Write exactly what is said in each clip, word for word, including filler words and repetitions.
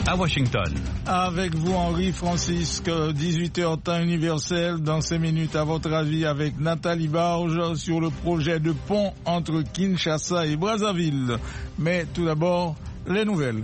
à Washington. Avec vous, Henri Francisque, dix-huit heures temps universel. Dans cinq minutes, à votre avis, avec Nathalie Barge sur le projet de pont entre Kinshasa et Brazzaville. Mais tout d'abord, les nouvelles.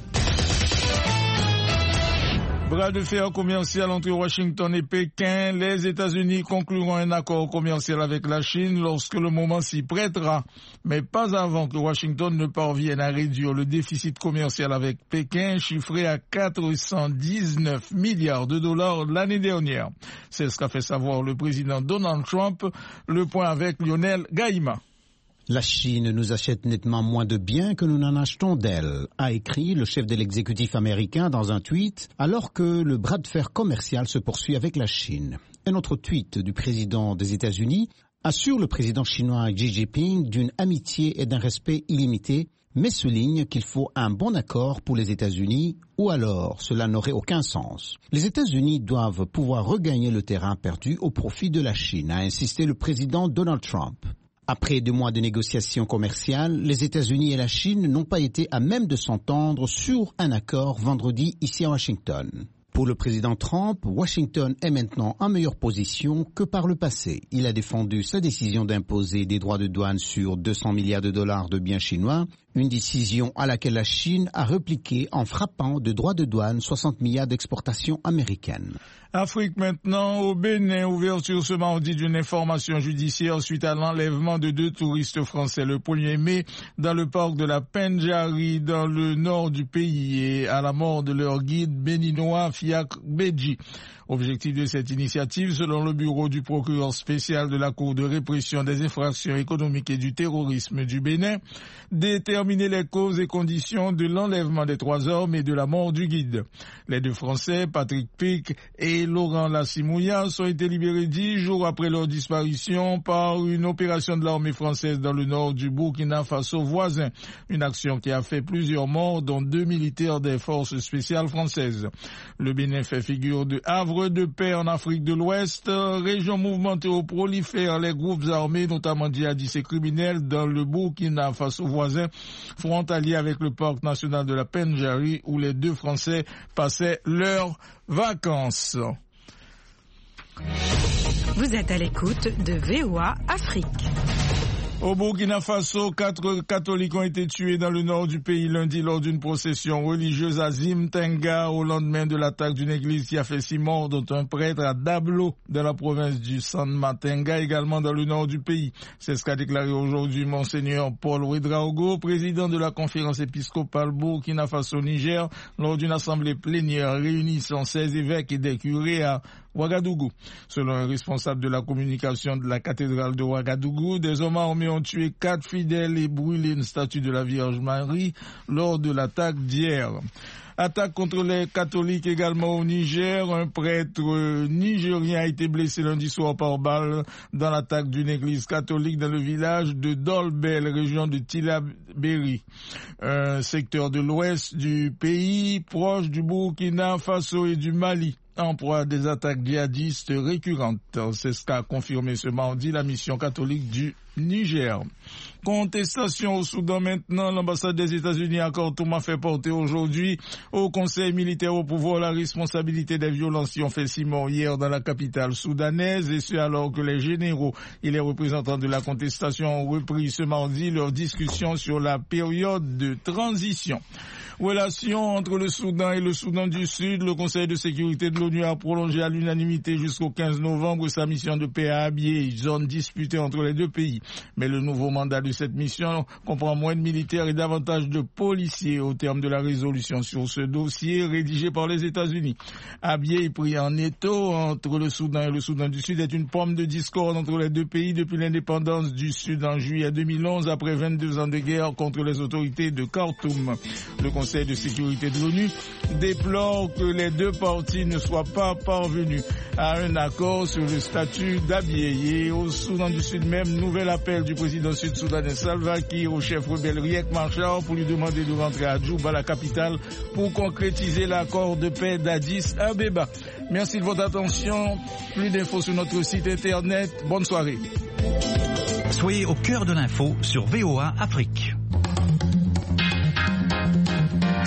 Bras de fer commercial entre Washington et Pékin. Les États-Unis concluront un accord commercial avec la Chine lorsque le moment s'y prêtera. Mais pas avant que Washington ne parvienne à réduire le déficit commercial avec Pékin, chiffré à quatre cent dix-neuf milliards de dollars l'année dernière. C'est ce qu'a fait savoir le président Donald Trump. Le point avec Lionel Gaïma. La Chine nous achète nettement moins de biens que nous n'en achetons d'elle, a écrit le chef de l'exécutif américain dans un tweet, alors que le bras de fer commercial se poursuit avec la Chine. Un autre tweet du président des États-Unis assure le président chinois Xi Jinping d'une amitié et d'un respect illimité, mais souligne qu'il faut un bon accord pour les États-Unis, ou alors cela n'aurait aucun sens. Les États-Unis doivent pouvoir regagner le terrain perdu au profit de la Chine, a insisté le président Donald Trump. Après deux mois de négociations commerciales, les États-Unis et la Chine n'ont pas été à même de s'entendre sur un accord vendredi ici à Washington. Pour le président Trump, Washington est maintenant en meilleure position que par le passé. Il a défendu sa décision d'imposer des droits de douane sur deux cents milliards de dollars de biens chinois, une décision à laquelle la Chine a répliqué en frappant de droits de douane soixante milliards d'exportations américaines. Afrique maintenant, au Bénin, ouverture ce mardi d'une information judiciaire suite à l'enlèvement de deux touristes français le premier mai dans le parc de la Pendjari dans le nord du pays et à la mort de leur guide béninois Fiak Bedji. Objectif de cette initiative, selon le bureau du procureur spécial de la Cour de répression des infractions économiques et du terrorisme du Bénin, déterminer les causes et conditions de l'enlèvement des trois hommes et de la mort du guide. Les deux Français, Patrick Pic et Laurent Lassimouya, ont été libérés dix jours après leur disparition par une opération de l'armée française dans le nord du Burkina Faso voisin. Une action qui a fait plusieurs morts, dont deux militaires des forces spéciales françaises. Le Bénin fait figure de havre de paix en Afrique de l'Ouest, région mouvementée où prolifèrent les groupes armés, notamment djihadistes et criminels, dans le Burkina Faso voisin, frontalier avec le parc national de la Pendjari, où les deux Français passaient leurs vacances. Vous êtes à l'écoute de V O A Afrique. Au Burkina Faso, quatre catholiques ont été tués dans le nord du pays lundi lors d'une procession religieuse à Zimtenga au lendemain de l'attaque d'une église qui a fait six morts, dont un prêtre à Dablo dans la province du San Matenga, également dans le nord du pays. C'est ce qu'a déclaré aujourd'hui Monseigneur Paul Ouedraogo, président de la conférence épiscopale Burkina Faso-Niger, lors d'une assemblée plénière réunissant seize évêques et des curés à Ouagadougou. Selon un responsable de la communication de la cathédrale de Ouagadougou, des hommes armés ont tué quatre fidèles et brûlé une statue de la Vierge Marie lors de l'attaque d'hier. Attaque contre les catholiques également au Niger. Un prêtre nigérien a été blessé lundi soir par balle dans l'attaque d'une église catholique dans le village de Dolbel, région de Tillabéri, un secteur de l'ouest du pays proche du Burkina Faso et du Mali, en proie à des attaques djihadistes récurrentes. C'est ce qu'a confirmé ce mardi la mission catholique du Niger. Contestation au Soudan maintenant. L'ambassade des États-Unis à Khartoum a fait porter aujourd'hui au Conseil militaire au pouvoir la responsabilité des violences qui ont fait six morts hier dans la capitale soudanaise, et ce alors que les généraux et les représentants de la contestation ont repris ce mardi leur discussion sur la période de transition. Relations entre le Soudan et le Soudan du Sud. Le Conseil de sécurité de l'ONU a prolongé à l'unanimité jusqu'au quinze novembre sa mission de paix à Abyei, zone disputée entre les deux pays. Mais le nouveau mandat de cette mission comprend moins de militaires et davantage de policiers au terme de la résolution sur ce dossier rédigé par les États-Unis. Abyei, pris en étau entre le Soudan et le Soudan du Sud, est une pomme de discorde entre les deux pays depuis l'indépendance du Sud en juillet deux mille onze, après vingt-deux ans de guerre contre les autorités de Khartoum. Le Conseil de sécurité de l'ONU déplore que les deux parties ne soient pas parvenus à un accord sur le statut d'Abyei. Et au Soudan du Sud même, nouvel appel du président sud-soudanais Salva Kiir au chef rebelle Riek Machar pour lui demander de rentrer à Djouba, la capitale, pour concrétiser l'accord de paix d'Addis Abeba. Merci de votre attention. Plus d'infos sur notre site internet. Bonne soirée. Soyez au cœur de l'info sur V O A Afrique.